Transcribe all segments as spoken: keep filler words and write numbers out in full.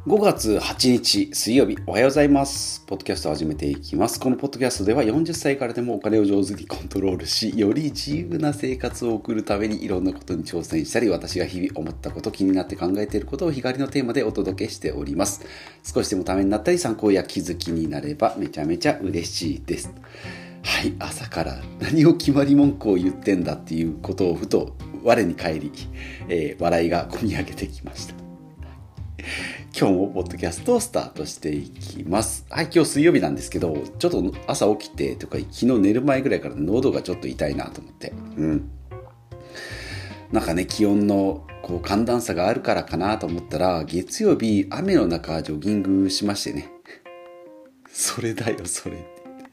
ごがつはちにち水曜日、おはようございます。ポッドキャストを始めていきます。このポッドキャストではよんじゅっさいからでもお金を上手にコントロールし、より自由な生活を送るためにいろんなことに挑戦したり、私が日々思ったこと、気になって考えていることを日帰りのテーマでお届けしております。少しでもためになったり参考や気づきになればめちゃめちゃ嬉しいです。はい、朝から何を決まり文句を言ってんだっていうことをふと我に返り、えー、笑いがこみ上げてきました。今日もポッドキャストをスタートしていきます。はい、今日水曜日なんですけど、ちょっと朝起きてとか昨日寝る前ぐらいから喉がちょっと痛いなと思って、うん、なんかね気温のこう寒暖差があるからかなと思ったら、月曜日雨の中ジョギングしましてね。それだよそれ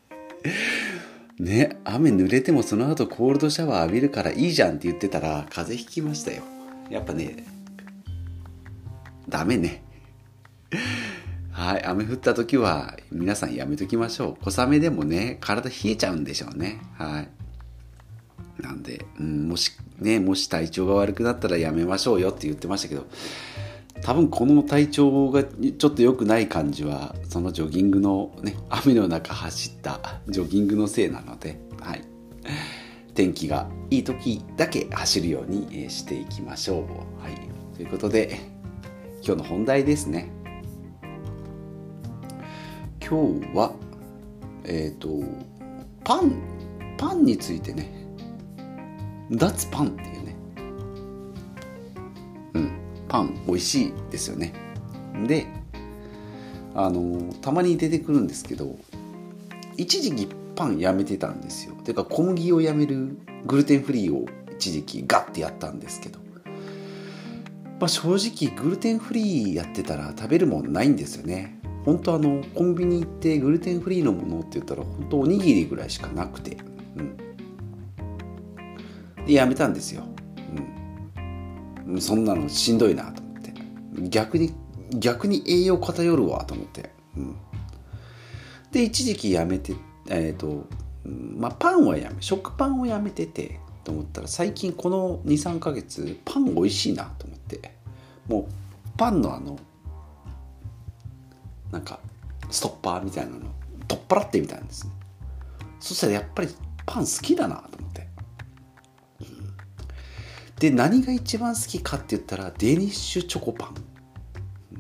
ね、雨濡れてもその後コールドシャワー浴びるからいいじゃんって言ってたら風邪ひきましたよ。やっぱねダメね。はい、雨降った時は皆さんやめときましょう。小雨でもね体冷えちゃうんでしょうね。はい、なんで、うん、もしねもし体調が悪くなったらやめましょうよって言ってましたけど、多分この体調がちょっと良くない感じはそのジョギングのね雨の中走ったジョギングのせいなので、はい、天気がいい時だけ走るようにしていきましょう。はい、ということで今日の本題ですね。今日はえっとパンパンについてね、脱パンっていうね、うんパン美味しいですよね。であのたまに出てくるんですけど、一時期パンやめてたんですよ。てか小麦をやめるグルテンフリーを一時期ガッてやったんですけど、まあ、正直グルテンフリーやってたら食べるもんないんですよね。本当あのコンビニ行ってグルテンフリーのものって言ったら本当おにぎりぐらいしかなくて、うん、でやめたんですよ、うん、そんなのしんどいなと思って、逆に逆に栄養偏るわと思って、うん、で一時期やめてえっとまあパンはやめ食パンをやめててと思ったら、最近この にさんかげつパン美味しいなと思って、もうパンのあのなんかストッパーみたいなの取っ払ってみたいんですね。そしたらやっぱりパン好きだなと思って、うん、で何が一番好きかって言ったらデニッシュチョコパン、うん、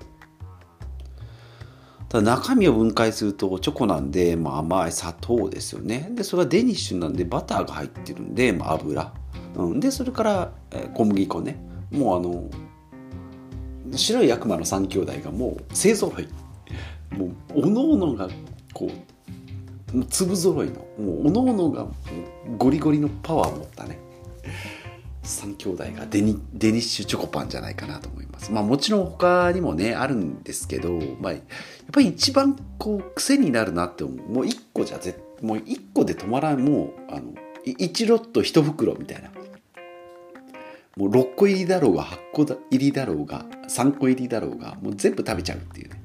ただ中身を分解するとチョコなんで、まあ、甘い砂糖ですよね。でそれはデニッシュなんでバターが入ってるんで、まあ、油、うん、でそれから、えー、小麦粉ね。もうあの白い悪魔の三兄弟がもう勢ぞろい、もうおのおのがこう粒揃いのもうおのおのがゴリゴリのパワーを持ったね三兄弟がデニ、デニッシュチョコパンじゃないかなと思います。まあもちろん他にもねあるんですけど、まあ、やっぱり一番こう癖になるなって思う、もういっこじゃぜもういっこで止まらん、もうあのいちロットいち袋みたいな、もうろっこ入りだろうがはっこ入りだろうがさんこ入りだろうがもう全部食べちゃうっていうね、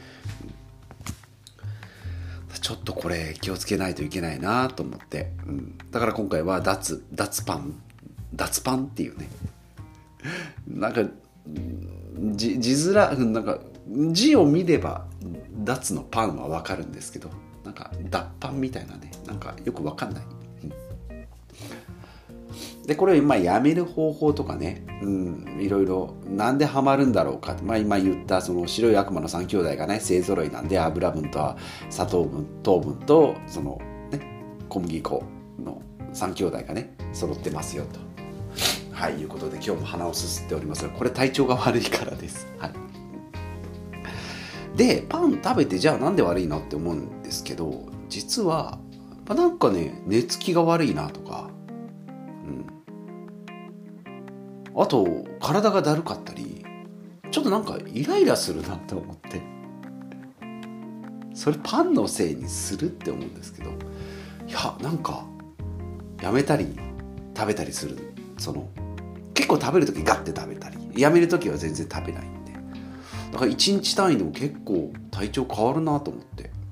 うん、ちょっとこれ気をつけないといけないなと思って、うん、だから今回は脱脱パン脱パンっていうねなんか字字面なんか字を見れば脱のパンは分かるんですけど、なんか脱パンみたいなね、なんかよく分かんない。でこれを今やめる方法とかね、うん、いろいろなんでハマるんだろうか、まあ、今言ったその白い悪魔の三兄弟がね勢ぞろいなんで、油分と砂糖分糖分とその、ね、小麦粉の三兄弟がね揃ってますよと、はい、いうことで今日も鼻をすすっておりますが、これ体調が悪いからです、はい、でパン食べてじゃあなんで悪いのって思うんですけど、実はなんかね寝つきが悪いなとか、あと体がだるかったり、ちょっとなんかイライラするなって思って、それパンのせいにするって思うんですけど、いやなんかやめたり食べたりする、その結構食べるときガッて食べたり、やめるときは全然食べないんで、だからいちにち単位でも結構体調変わるなと思って、うん、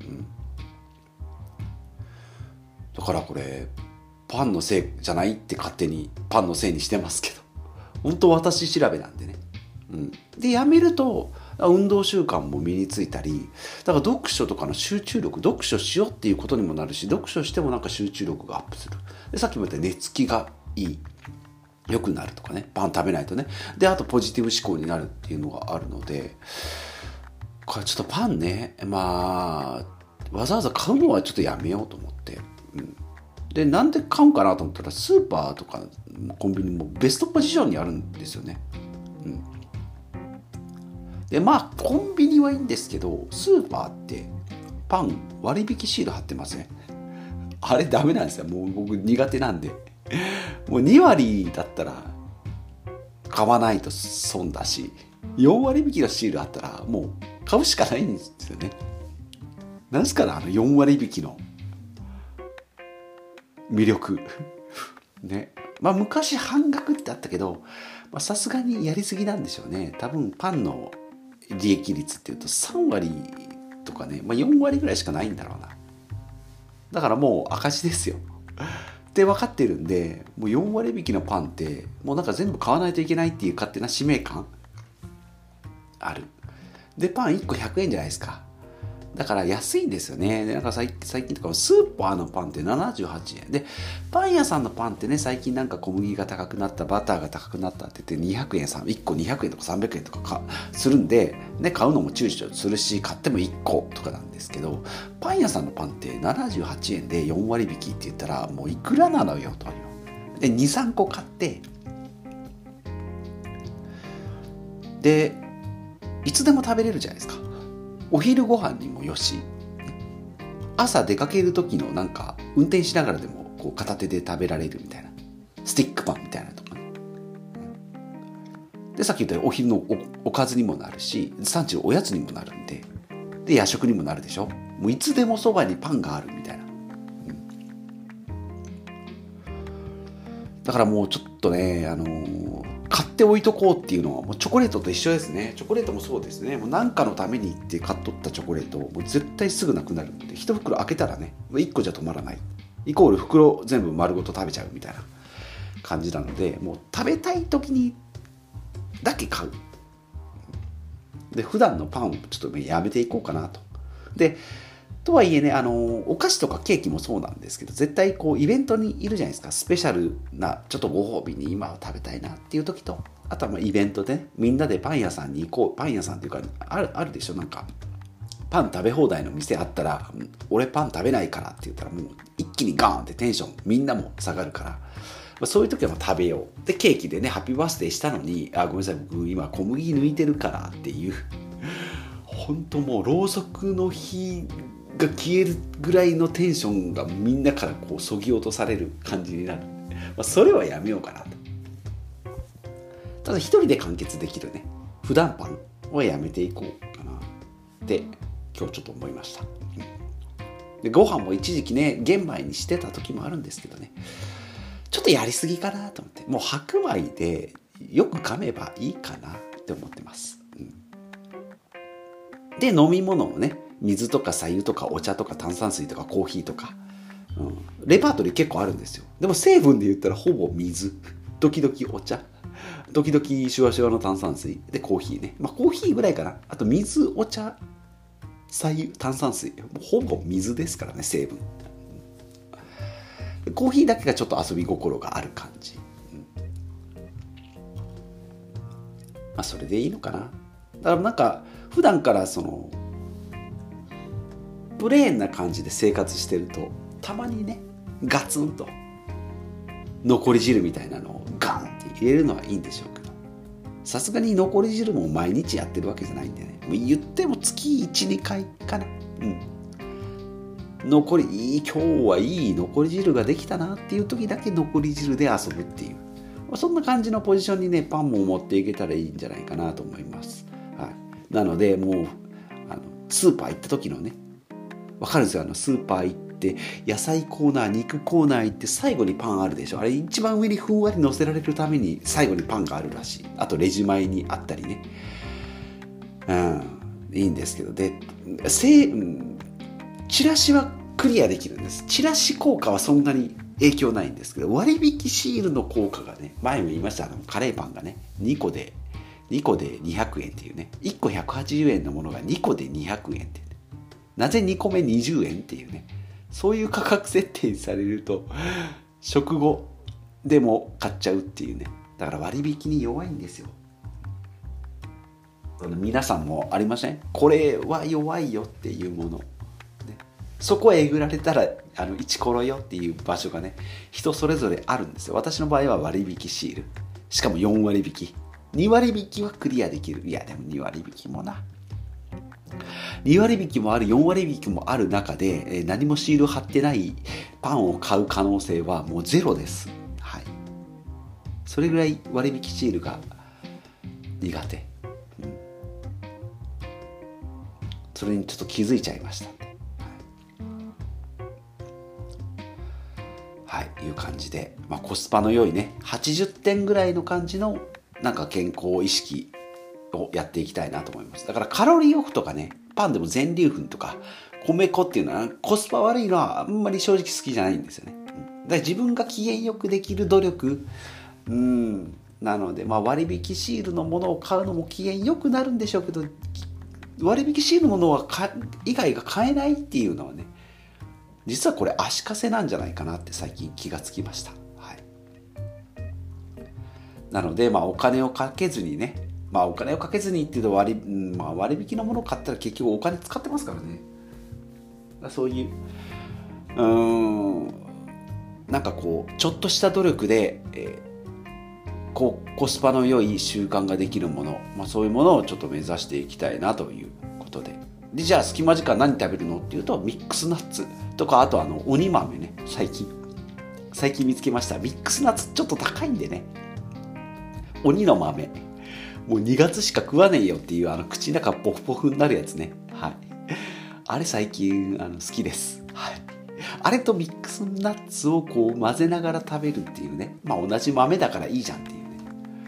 だからこれパンのせいじゃないって勝手にパンのせいにしてますけど、本当私調べなんでね、うん、でやめると運動習慣も身についたり、だから読書とかの集中力、読書しようっていうことにもなるし、読書してもなんか集中力がアップする。でさっきも言った寝つきがいい、良くなるとかね、パン食べないとね。であとポジティブ思考になるっていうのがあるので、これちょっとパンね、まあわざわざ買うのはちょっとやめようと思って、うん、でなんで買うかなと思ったら、スーパーとかコンビニもベストポジションにあるんですよね。うん、でまあコンビニはいいんですけど、スーパーってパン割引シール貼ってません？あれダメなんですよ。もう僕苦手なんで、もうに割だったら買わないと損だし、よん割引きのシールあったらもう買うしかないんですよね。なんすかね、あのよん割引きの魅力ね。まあ昔半額ってあったけど、さすがにやりすぎなんでしょうね。多分パンの利益率っていうとさん割とかね、まあ、よん割ぐらいしかないんだろうな。だからもう赤字ですよって分かってるんで、もうよん割引きのパンってもうなんか全部買わないといけないっていう勝手な使命感ある。でパンいっこひゃくえんじゃないですか。だから安いんですよね。でなんか最近とかスーパーのパンってななじゅうはちえんで、パン屋さんのパンってね、最近なんか小麦が高くなった、バターが高くなったって言ってにひゃくえん、いっこにひゃくえんとかさんびゃくえんとかかするんで、ね、買うのも躊躇するし、買ってもいっことかなんですけど、パン屋さんのパンってななじゅうはちえんでよん割引きって言ったらもういくらなのよという。でにさんこ買ってでいつでも食べれるじゃないですか。お昼ご飯にもよし、朝出かける時のなんか運転しながらでもこう片手で食べられるみたいな、スティックパンみたいなとかね。でさっき言ったようにお昼の お, おかずにもなるし、産地のおやつにもなるんで、で夜食にもなるでしょ。もういつでもそばにパンがあるみたいな、うん、だからもうちょっとね、あのー買っておいとこうっていうのはもうチョコレートと一緒ですね。チョコレートもそうですね。もう何かのために行って買っとったチョコレートもう絶対すぐなくなるんで、一袋開けたらねいっこじゃ止まらない、イコール袋全部丸ごと食べちゃうみたいな感じなので、もう食べたい時にだけ買う。で普段のパンをちょっとやめていこうかなと。でとはいえね、あのお菓子とかケーキもそうなんですけど、絶対こうイベントにいるじゃないですか。スペシャルなちょっとご褒美に今は食べたいなっていう時と、あとはまあイベントで、ね、みんなでパン屋さんに行こう。パン屋さんっていうかある、あるでしょ。なんかパン食べ放題の店あったら、俺パン食べないからって言ったらもう一気にガーンってテンションみんなも下がるから、まあ、そういう時は食べよう。でケーキでねハッピーバースデーしたのに、あごめんなさい僕今小麦抜いてるからっていう、本当もうろうそくの火が消えるぐらいのテンションがみんなからこうそぎ落とされる感じになる、まあ、それはやめようかなと。ただ一人で完結できるね普段パンはやめていこうかなって今日ちょっと思いました。でご飯も一時期ね玄米にしてた時もあるんですけどね、ちょっとやりすぎかなと思って、もう白米でよく噛めばいいかなって思ってます、うん、で飲み物をね、水とか白湯とかお茶とか炭酸水とかコーヒーとか、うん、レパートリー結構あるんですよ。でも成分で言ったらほぼ水、時々お茶、時々シュワシュワの炭酸水でコーヒーね、まあコーヒーぐらいかな。あと水、お茶、白湯、炭酸水、ほぼ水ですからね成分。コーヒーだけがちょっと遊び心がある感じ、うん、まあそれでいいのかな。だからなんか普段からそのプレーンな感じで生活してると、たまにねガツンと残り汁みたいなのをガンって入れるのはいいんでしょうけど、さすがに残り汁も毎日やってるわけじゃないんでね、もう言っても月 いち,に 回かな、うん、残りいい今日はいい残り汁ができたなっていう時だけ残り汁で遊ぶっていう、まあ、そんな感じのポジションにねパンも持っていけたらいいんじゃないかなと思います、はい、なのでもうあのスーパー行った時のね、わかるんですよ。あのスーパー行って野菜コーナー、肉コーナー行って最後にパンあるでしょ。あれ一番上にふんわり乗せられるために最後にパンがあるらしい。あとレジ前にあったりね、うん、いいんですけど、でせ、うん、チラシはクリアできるんです。チラシ効果はそんなに影響ないんですけど、割引シールの効果がね、前も言いました、あのカレーパンがねにこでにこでにひゃくえんっていうね、いっこひゃくはちじゅうえんのものがにこでにひゃくえんっていう、ね、なぜにこめにじゅうえんっていうね、そういう価格設定にされると食後でも買っちゃうっていうね。だから割引に弱いんですよ。皆さんもありません？これは弱いよっていうもの、ね、そこへえぐられたらあのイチコロよっていう場所がね、人それぞれあるんですよ。私の場合は割引シール、しかもよんわりびき、にわりびきはクリアできる。いやでもにわりびきもな、にわりびきもある、よんわりびきもある中で、えー、何もシール貼ってないパンを買う可能性はもうゼロです。はい。それぐらい割引シールが苦手。うん、それにちょっと気づいちゃいました。はい、はい、いう感じで、まあ、コスパの良いね、はちじゅってんぐらいの感じのなんか健康意識をやっていきたいなと思います。だからカロリーオフとかね、パンでも全粒粉とか米粉っていうのはコスパ悪いのはあんまり正直好きじゃないんですよね。だから自分が機嫌よくできる努力、うんなので、まあ、割引シールのものを買うのも機嫌よくなるんでしょうけど、割引シールのものはか以外が買えないっていうのはね、実はこれ足かせなんじゃないかなって最近気がつきました。はい、なので、まあ、お金をかけずにね、まあお金をかけずにっていうと割、まあ、割引のものを買ったら結局お金使ってますからね。そういううーんなんかこうちょっとした努力で、えー、こうコスパの良い習慣ができるもの、まあ、そういうものをちょっと目指していきたいなということで、でじゃあ隙間時間何食べるのっていうと、ミックスナッツとか、あとあの鬼豆ね、最近最近見つけました。ミックスナッツちょっと高いんでね、鬼の豆、もうにがつしか食わねえよっていう、あの口の中ポフポフになるやつね。はい。あれ最近あの好きです。はい。あれとミックスナッツをこう混ぜながら食べるっていうね。まあ同じ豆だからいいじゃんっていうね。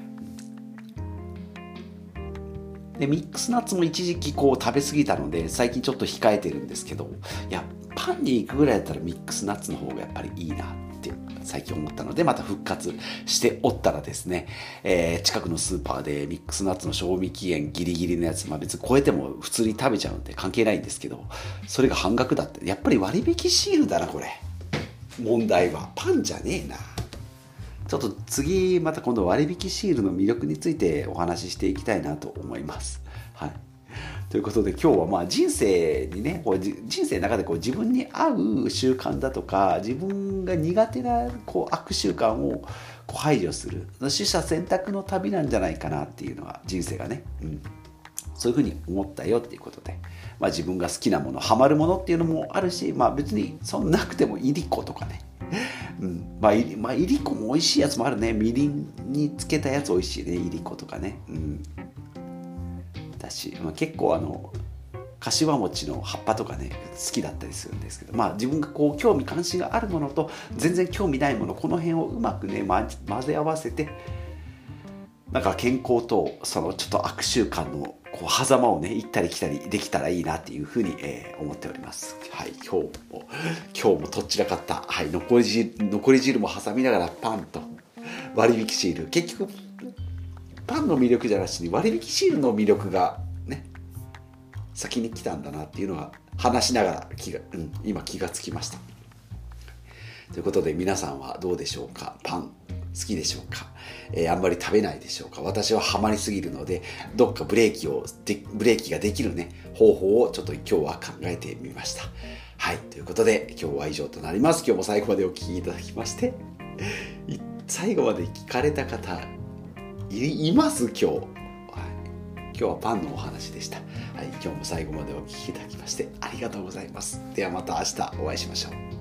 でミックスナッツも一時期こう食べ過ぎたので最近ちょっと控えてるんですけど、いやパンに行くぐらいだったらミックスナッツの方がやっぱりいいなって最近思ったので、また復活しておったらですね、えー、近くのスーパーでミックスナッツの賞味期限ギリギリのやつ、まあ別に超えても普通に食べちゃうんで関係ないんですけど、それが半額だって、やっぱり割引シールだなこれ。問題はパンじゃねえな。ちょっと次また今度割引シールの魅力についてお話ししていきたいなと思います。はい。ということで今日はまあ人生にね、こう人生の中でこう自分に合う習慣だとか、自分が苦手なこう悪習慣をこう排除する取捨選択の旅なんじゃないかなっていうのが人生がね、うん、そういうふうに思ったよっていうことで、まあ、自分が好きなもの、ハマるものっていうのもあるし、まあ、別にそんなくてもいりことかね、うんまあいまあ、いりこも美味しいやつもあるね。みりんにつけたやつ美味しいね、いりことかね、うんだし、まあ、結構あの柏餅の葉っぱとかね好きだったりするんですけど、まあ自分がこう興味関心があるものと全然興味ないもの、この辺をうまくね、ま、混ぜ合わせて、なんか健康とそのちょっと悪習慣のこう狭間をね行ったり来たりできたらいいなっていうふうに、えー、思っております。はい、今日も今日もとっちらかった、はい、残り汁残り汁も挟みながらパンと割引シール、結局パンの魅力じゃなしに割引シールの魅力がね先に来たんだなっていうのは話しながら気が、うん、今気がつきました。ということで皆さんはどうでしょうか。パン好きでしょうか、えー、あんまり食べないでしょうか。私はハマりすぎるので、どっかブレーキをでブレーキができるね方法をちょっと今日は考えてみました。はい、ということで今日は以上となります。今日も最後までお聞きいただきまして最後まで聞かれた方 い, います今日、はい、今日はパンのお話でした。はい、今日も最後までお聞きいただきましてありがとうございます。ではまた明日お会いしましょう。